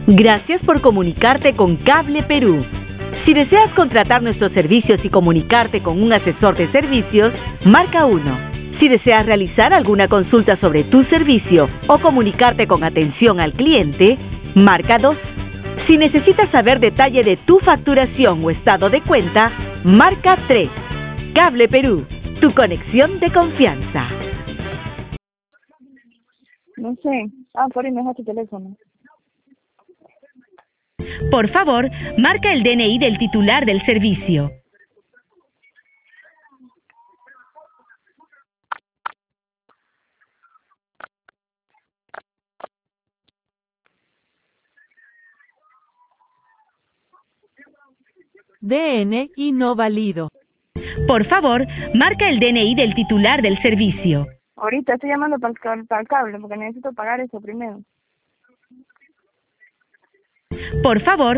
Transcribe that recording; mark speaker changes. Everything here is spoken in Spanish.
Speaker 1: Gracias por comunicarte con Cable Perú. Si deseas contratar nuestros servicios y comunicarte con un asesor de servicios, marca 1. Si deseas realizar alguna consulta sobre tu servicio o comunicarte con atención al cliente, marca 2. Si necesitas saber detalle de tu facturación o estado de cuenta, marca 3. Cable Perú, tu conexión de confianza.
Speaker 2: No sé. Por ahí me deja tu teléfono.
Speaker 1: Por favor, marca el DNI del titular del servicio. DNI no válido. Por favor, marca el DNI del titular del servicio.
Speaker 2: Ahorita estoy llamando para el cable porque necesito pagar eso primero.
Speaker 1: Por favor,